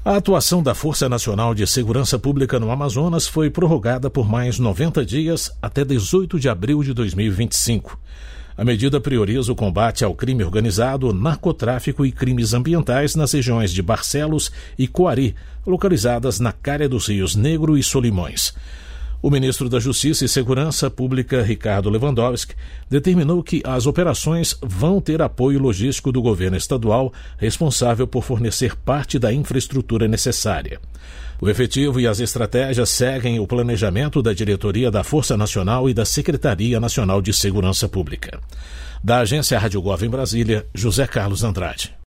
A atuação da Força Nacional de Segurança Pública no Amazonas foi prorrogada por mais 90 dias até 18 de abril de 2025. A medida prioriza o combate ao crime organizado, narcotráfico e crimes ambientais nas regiões de Barcelos e Coari, localizadas na calha dos rios Negro e Solimões. O ministro da Justiça e Segurança Pública, Ricardo Lewandowski, determinou que as operações vão ter apoio logístico do governo estadual, responsável por fornecer parte da infraestrutura necessária. O efetivo e as estratégias seguem o planejamento da diretoria da Força Nacional e da Secretaria Nacional de Segurança Pública. Da agência Rádio Gov em Brasília, José Carlos Andrade.